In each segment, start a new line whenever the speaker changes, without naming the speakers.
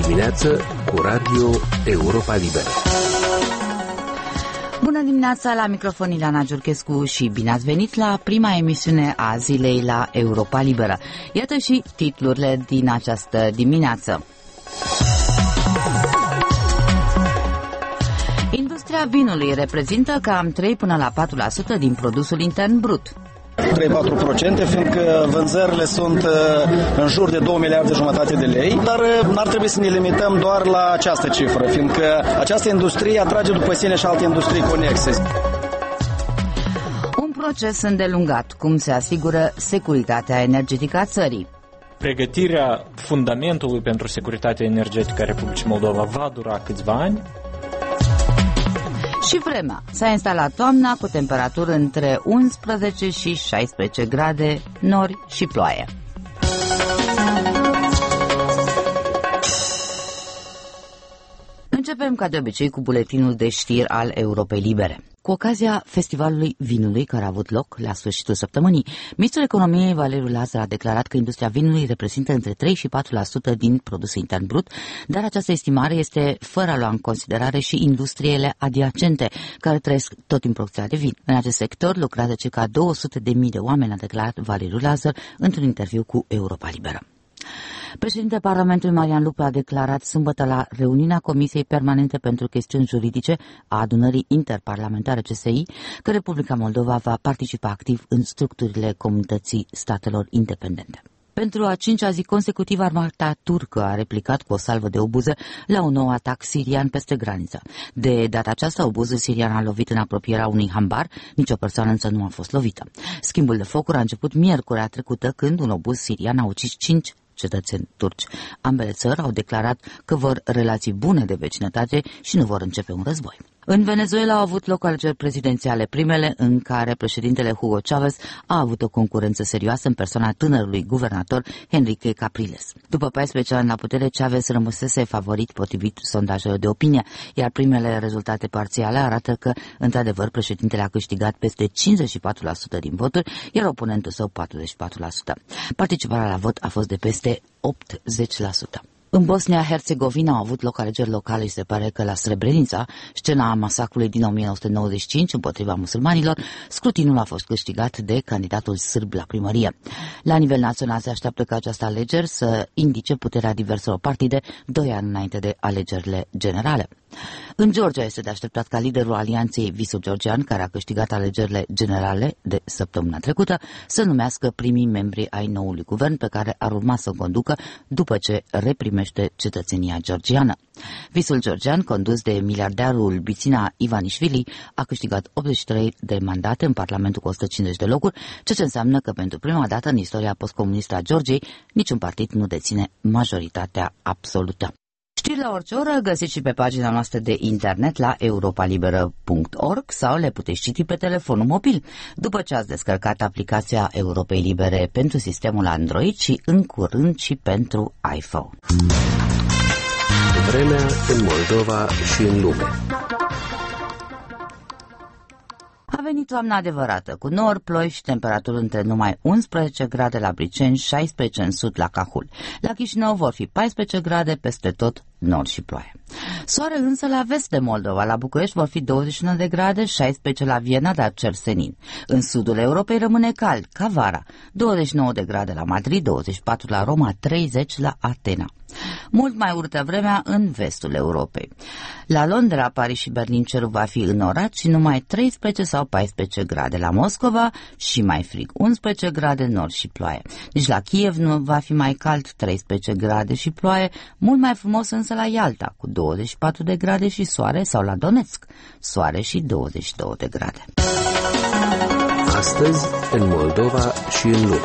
dimineață cu Radio Europa Liberă.
Bună dimineața, la microfon Ileana Giurchescu și bine ați venit la prima emisiune a zilei la Europa Liberă. Iată și titlurile din această dimineață. Industria vinului reprezintă cam 3 până la 4% din produsul intern brut.
3-4%, fiindcă vânzările sunt în jur de 2 miliarde jumătate de lei, dar n-ar trebui să ne limităm doar la această cifră, fiindcă această industrie atrage după sine și alte industrii conexe.
Un proces îndelungat, cum se asigură securitatea energetică a țării.
Pregătirea fundamentului pentru securitatea energetică a Republicii Moldova va dura câțiva ani.
Și vremea. S-a instalat toamna cu temperaturi între 11 și 16 grade, nori și ploaie. Începem ca de obicei cu buletinul de știri al Europei Libere. Cu ocazia Festivalului Vinului, care a avut loc la sfârșitul săptămânii, ministrul economiei Valeriu Lazar a declarat că industria vinului reprezintă între 3 și 4% din produsul intern brut, dar această estimare este fără a lua în considerare și industriile adiacente, care trăiesc tot din producția de vin. În acest sector lucrează circa 200.000 de oameni, a declarat Valeriu Lazar într-un interviu cu Europa Liberă. Președintele Parlamentului Marian Lupe a declarat sâmbătă la reuniunea Comisiei Permanente pentru Chestiuni Juridice a Adunării Interparlamentare CSI că Republica Moldova va participa activ în structurile Comunității Statelor Independente. Pentru a 5-a zi consecutivă, armata turcă a replicat cu o salvă de obuze la un nou atac sirian peste graniță. De data aceasta, obuzul sirian a lovit în apropierea unui hambar, nicio persoană însă nu a fost lovită. Schimbul de focuri a început miercurea trecută, când un obuz sirian a ucis 5 cetățeni turci. Ambele țări au declarat că vor relații bune de vecinătate și nu vor începe un război. În Venezuela au avut loc alegeri prezidențiale, primele în care președintele Hugo Chavez a avut o concurență serioasă în persoana tânărului guvernator Henrique Capriles. După 14 ani la putere, Chavez rămăsese favorit potrivit sondajelor de opinie, iar primele rezultate parțiale arată că, într-adevăr, președintele a câștigat peste 54% din voturi, iar oponentul său 44%. Participarea la vot a fost de peste 80%. În Bosnia-Herzegovina au avut loc alegeri locale și se pare că la Srebrenica, scena masacrului din 1995 împotriva musulmanilor, scrutinul a fost câștigat de candidatul sârb la primărie. La nivel național se așteaptă ca această alegeri să indice puterea diverselor partide 2 ani înainte de alegerile generale. În Georgia este de așteptat ca liderul alianței Visul Georgian, care a câștigat alegerile generale de săptămâna trecută, să numească primii membri ai noului guvern pe care ar urma să o conducă după ce reprimește cetățenia georgiană. Visul Georgian, condus de miliardarul Bițina Ivanișvili, a câștigat 83 de mandate în Parlamentul cu 150 de locuri, ceea ce înseamnă că pentru prima dată în istoria postcomunistă a Georgiei niciun partid nu deține majoritatea absolută. Știri la orice oră găsiți și pe pagina noastră de internet la europalibera.org sau le puteți citi pe telefonul mobil după ce ați descărcat aplicația Europei Libere pentru sistemul Android și în curând și pentru iPhone.
Vremea în Moldova și în lume.
A venit toamna adevărată, cu nori, ploi și temperaturi între numai 11 grade la Briceni, 16 în sud la Cahul. La Chișinău vor fi 14 grade, peste tot nori și ploaie. Soare însă la vest de Moldova, la București vor fi 21 de grade, 16 la Viena, dar cer senin. În sudul Europei rămâne cald, ca vara, 29 de grade la Madrid, 24 la Roma, 30 la Atena. Mult mai urâtă vremea în vestul Europei. La Londra, Paris și Berlin cerul va fi înorat și numai 13 sau 14 grade. La Moscova și mai frig, 11 grade nord și ploaie. Nici la Kiev nu va fi mai cald, 13 grade și ploaie, mult mai frumos însă la Ialta, cu 24 de grade și soare, sau la Donetsk, soare și 22 de grade.
Astăzi, în Moldova și în lume.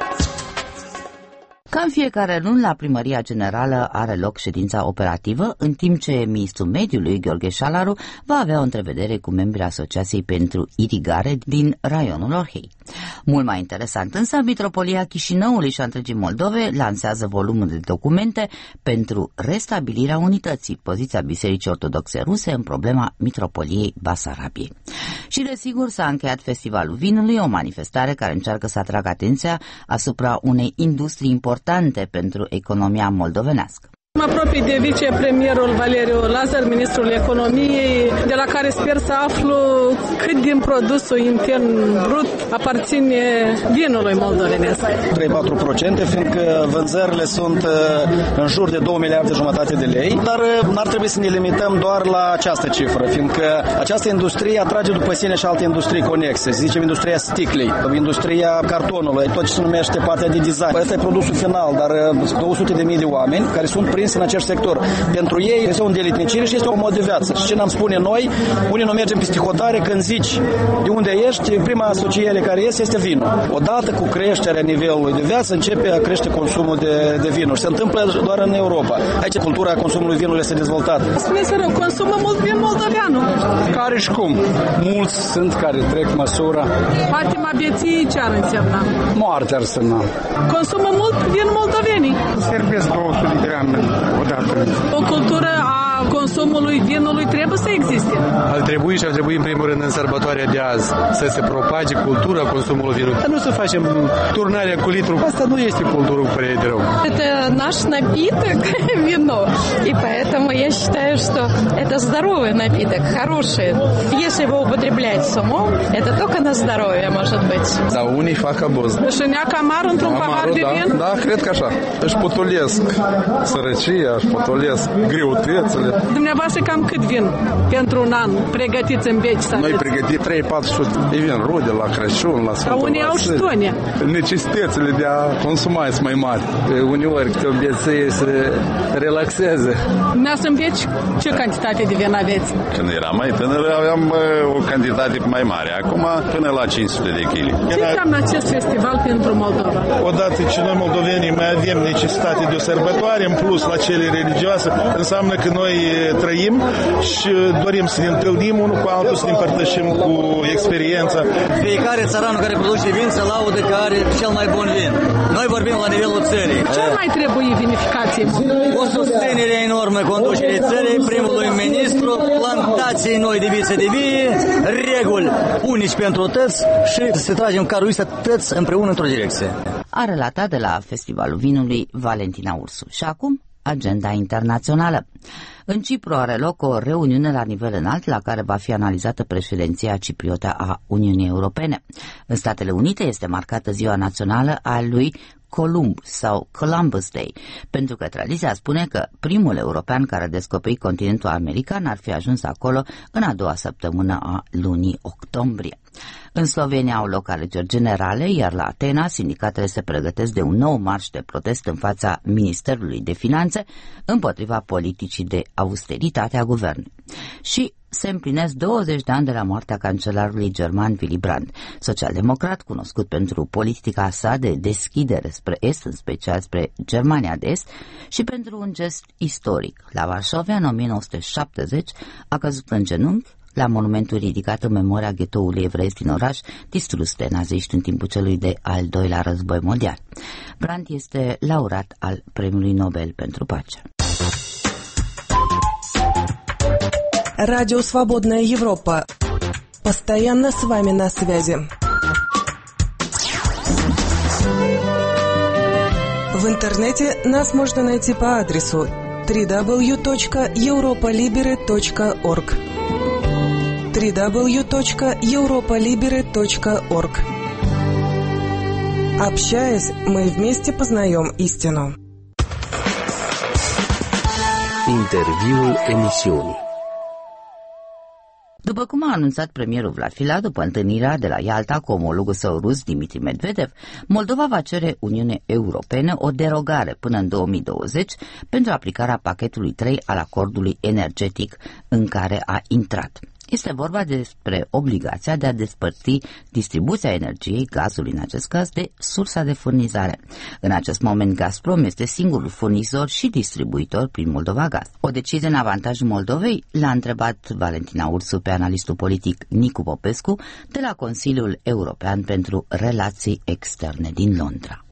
Ca în fiecare luni, la Primăria Generală are loc ședința operativă, în timp ce ministrul mediului, Gheorghe Șalaru, va avea o întrevedere cu membrii Asociației pentru Irigare din raionul Orhei. Mult mai interesant însă, Mitropolia Chișinăului și a întregii Moldove lansează volumul de documente pentru restabilirea unității, poziția Bisericii Ortodoxe Ruse în problema Mitropoliei Basarabiei. Și desigur s-a încheiat Festivalul Vinului, o manifestare care încearcă să atragă atenția asupra unei industrii importante pentru economia moldovenească.
Mă apropii de vicepremierul Valeriu Lazar, ministrul economiei, de la care sper să aflu cât din produsul intern brut aparține vinului moldovenesc.
3-4%, fiindcă vânzările sunt în jur de 2 miliarde jumătate de lei, dar n-ar trebui să ne limităm doar la această cifră, fiindcă această industrie atrage după sine și alte industrii conexe, zicem industria sticlei, industria cartonului, tot ce se numește partea de design. Asta e produsul final, dar 200.000 de oameni care sunt prinși în acest sector. Pentru ei este o îndeletnicire și este un mod de viață. Și ce ne-am spune noi, unii nu mergem peste hotare când zici de unde ești, prima asociere care este vinul. Odată cu creșterea nivelului de viață începe a crește consumul de vinuri. Se întâmplă doar în Europa. Aici cultura consumului vinului este dezvoltată.
Spuneți rău, consumă mult vin moldoveanul.
Care și cum? Mulți sunt care trec măsura.
Patima vieții ce ar însemna?
Moarte ar însemna.
Consumă mult vin moldovenii.
Servesc 200 de grame odată.
O cultură a consumului vinului trebuie să existe.
Ar trebui și ar trebui în primul rând în sărbătoarea de azi să se propage cultura consumului vinului. Dar nu să facem turnarea cu litru. Asta nu este cultură cu părere de rău.
Это наш напиток, вино. И поэтому я считаю, что это здоровый напиток, хороший. Если его употреблять с умом, это только на здоровье может быть.
Dar unii fac abuz.
Și neacă amar într-un pahar de vin?
Da, cred că așa. Își potolesc sărăcia, își potolesc greutățile.
Dumneavoastră cam cât vin pentru un an pregătiți în veci să
Noi
aveți?
pregătim 3-400 de vin rude la Crăciun, la Sfântul
Ca unii au
Vasile.
ștone.
Necesitățile de a consuma sunt mai mari. Uneori câte o beție se relaxează.
Dumneavoastră în veci ce cantitate de vin aveți?
Când eram mai tânăr aveam o cantitate mai mare. Acum până la 500 de kg.
Ce înseamnă acest festival pentru Moldova?
Odată ce noi moldovenii mai avem necesitate de o sărbătoare, în plus la cele religioase, înseamnă că noi trăim și dorim să ne întâlnim unul cu altul, să ne împărtășim cu experiența.
Fiecare țăran care produce vin se laudă că are cel mai bun vin. Noi vorbim la nivelul țării.
Ce mai trebuie vinificație?
O susținere enormă conducerii țării, primului ministru, plantații noi de vițe de vie, reguli unici pentru toți și să tragem carul ăsta toți împreună într-o direcție.
A relatat de la Festivalul Vinului Valentina Ursu. Și acum, agenda internațională. În Cipru are loc o reuniune la nivel înalt la care va fi analizată președinția cipriotă a Uniunii Europene. În Statele Unite este marcată ziua națională a lui Columb sau Columbus Day, pentru că tradiția spune că primul european care a descoperit continentul american ar fi ajuns acolo în a doua săptămână a lunii octombrie. În Slovenia au loc alegeri generale, iar la Atena sindicatele se pregătesc de un nou marș de protest în fața Ministerului de Finanțe împotriva politicii de austeritate a guvernului. Și se împlinesc 20 de ani de la moartea cancelarului german Willy Brandt, social-democrat cunoscut pentru politica sa de deschidere spre Est, în special spre Germania de Est, și pentru un gest istoric. La Varșovia, în 1970, a căzut în genunchi la monumentul ridicat în memoria ghetoului evreiesc din oraș, distrus de naziști în timpul celui de al doilea război mondial. Brandt este laureat al Premiului Nobel pentru Pace.
Радио «Свободная Европа». Постоянно с вами на связи. В интернете нас можно найти по адресу www.europolibere.org www.europolibere.org. Общаясь, мы вместе познаем истину.
Interviul emisiunii.
După cum a anunțat premierul Vlad Filat după întâlnirea de la Ialta cu omologul său rus Dimitri Medvedev, Moldova va cere Uniunii Europene o derogare până în 2020 pentru aplicarea pachetului 3 al acordului energetic în care a intrat. Este vorba despre obligația de a despărți distribuția energiei, gazului în acest caz, de sursa de furnizare. În acest moment, Gazprom este singurul furnizor și distribuitor prin Moldova Gaz. O decizie în avantajul Moldovei l-a întrebat Valentina Ursu pe analistul politic Nicu Popescu de la Consiliul European pentru Relații Externe din Londra.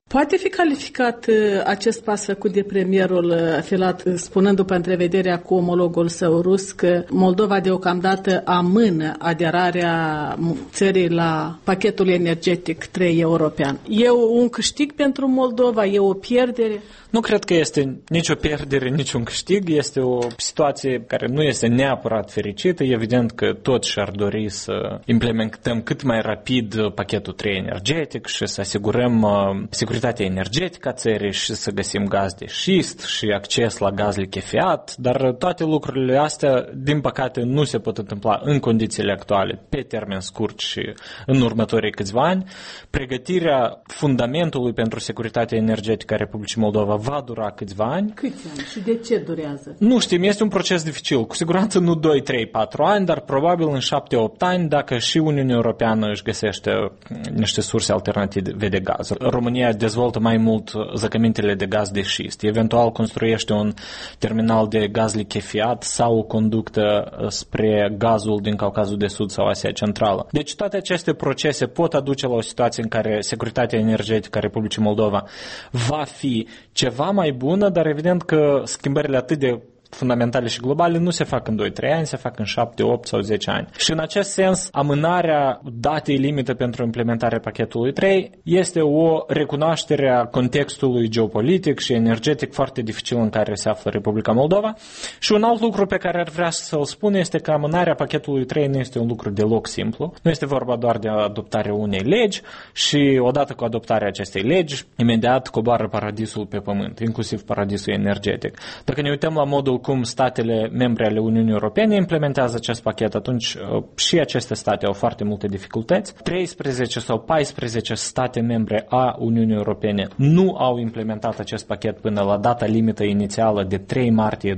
Poate fi calificat acest pas făcut de premierul Filat, spunând după întrevederea cu omologul său rus că Moldova deocamdată amână aderarea țării la pachetul energetic 3 european. E un câștig pentru Moldova? E o pierdere?
Nu cred că este nici o pierdere, nici un câștig. Este o situație care nu este neapărat fericită. Evident că toți și-ar dori să implementăm cât mai rapid pachetul 3 energetic și să asigurăm securitatea energetică a țării și să găsim gaz de șist și acces la gaz lichefiat, dar toate lucrurile astea, din păcate, nu se pot întâmpla în condițiile actuale, pe termen scurt și în următorii câțiva ani. Pregătirea fundamentului pentru securitatea energetică a Republicii Moldova va dura câțiva ani.
Câți ani și de ce durează?
Nu știm, este un proces dificil. Cu siguranță nu 2, 3, 4 ani, dar probabil în 7-8 ani, dacă și Uniunea Europeană își găsește niște surse alternative de gaz. România dezvoltă mai mult zăcămintele de gaz de șist, eventual construiește un terminal de gaz lichefiat sau o conductă spre gazul din Caucazul de Sud sau Asia Centrală. Deci toate aceste procese pot aduce la o situație în care securitatea energetică a Republicii Moldova va fi ceva mai bună, dar evident că schimbările atât de fundamentale și globale nu se fac în 2-3 ani, se fac în 7, 8 sau 10 ani. Și în acest sens, amânarea datei limită pentru implementarea pachetului 3 este o recunoaștere a contextului geopolitic și energetic foarte dificil în care se află Republica Moldova. Și un alt lucru pe care ar vrea să-l spun este că amânarea pachetului 3 nu este un lucru deloc simplu. Nu este vorba doar de adoptarea unei legi și odată cu adoptarea acestei legi, imediat coboară paradisul pe pământ, inclusiv paradisul energetic. Dacă ne uităm la modul cum statele membre ale Uniunii Europene implementează acest pachet, atunci și aceste state au foarte multe dificultăți. 13 sau 14 state membre a Uniunii Europene nu au implementat acest pachet până la data limită inițială de 3 martie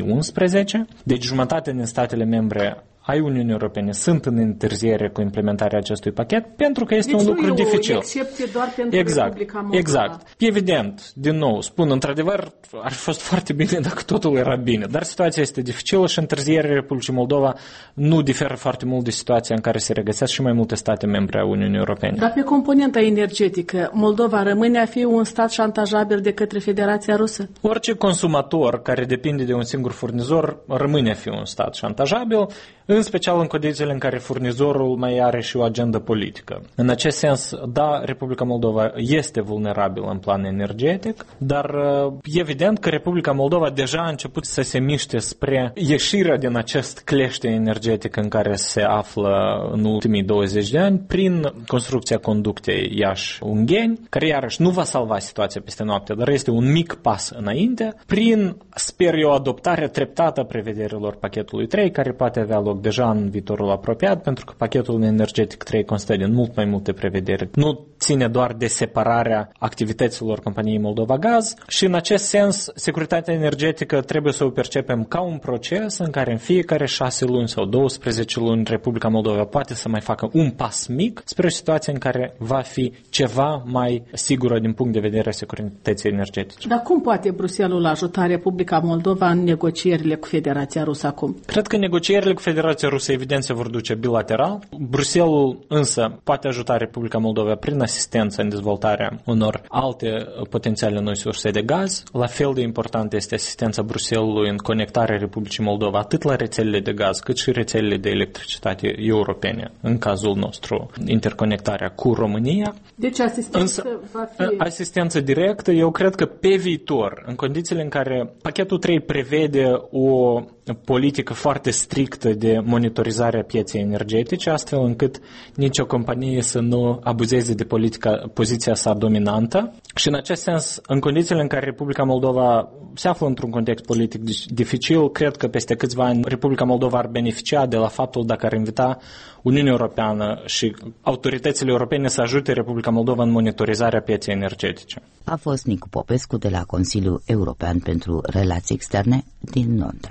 2011. Deci jumătate din statele membre ai Uniunii Europene sunt în întârziere cu implementarea acestui pachet pentru că este un lucru dificil.
Excepție doar pentru Republica Moldova.
Exact. Evident, din nou, spun, într-adevăr, ar fi fost foarte bine dacă totul era bine, dar situația este dificilă și întârzierea Republicii Moldova nu diferă foarte mult de situația în care se regăsesc și mai multe state membre a Uniunii Europene.
Dar pe componenta energetică, Moldova rămâne a fi un stat șantajabil de către Federația Rusă?
Orice consumator care depinde de un singur furnizor rămâne a fi un stat șantajabil, în special în condițiile în care furnizorul mai are și o agendă politică. În acest sens, da, Republica Moldova este vulnerabilă în plan energetic, dar evident că Republica Moldova deja a început să se miște spre ieșirea din acest clește energetic în care se află în ultimii 20 de ani prin construcția conductei Iași-Ungheni, care iarăși nu va salva situația peste noapte, dar este un mic pas înainte, prin, sper eu, adoptarea treptată a prevederilor pachetului 3, care poate avea loc deja în viitorul apropiat, pentru că pachetul energetic 3 constă din mult mai multe prevederi. Nu ține doar de separarea activităților companiei Moldova Gaz și în acest sens securitatea energetică trebuie să o percepem ca un proces în care în fiecare 6 luni sau 12 luni Republica Moldova poate să mai facă un pas mic spre o situație în care va fi ceva mai sigură din punct de vedere a securității energetice.
Dar cum poate Bruxelles ajuta Republica Moldova în negocierile cu Federația Rusă acum?
Cred că negocierile cu Federația Rusă evident se vor duce bilateral. Bruxelles însă poate ajuta Republica Moldova prin asistență în dezvoltarea unor alte potențiale noi surse de gaz. La fel de important este asistența Bruxellesului în conectarea Republicii Moldova atât la rețelele de gaz cât și rețelele de electricitate europene. În cazul nostru, interconectarea cu România.
Deci asistență va fi...
Asistență directă, eu cred că pe viitor, în condițiile în care pachetul 3 prevede o politică foarte strictă de monitorizare a pieței energetice, astfel încât nicio companie să nu abuzeze de poziția sa dominantă. Și în acest sens, în condițiile în care Republica Moldova se află într-un context politic dificil, cred că peste câțiva ani Republica Moldova ar beneficia de la faptul dacă ar invita Uniunea Europeană și autoritățile europene să ajute Republica Moldova în monitorizarea pieței energetice.
A fost Nicu Popescu de la Consiliul European pentru Relații Externe din Londra.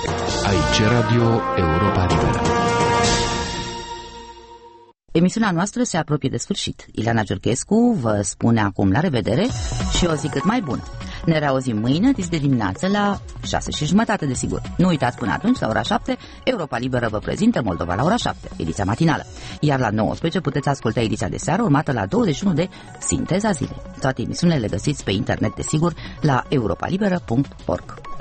Aici Radio Europa Liberă.
Emisiunea noastră se apropie de sfârșit. Ileana Giurchescu vă spune acum la revedere și o zi cât mai bună. Ne reauzim mâine, dis de dimineață, la 6:30, desigur. Nu uitați, până atunci, la ora 7, Europa Liberă vă prezintă Moldova la ora 7, ediția matinală. Iar la 19 puteți asculta ediția de seară, urmată la 21 de Sinteza Zilei. Toate emisiunile le găsiți pe internet, desigur, la europalibera.org.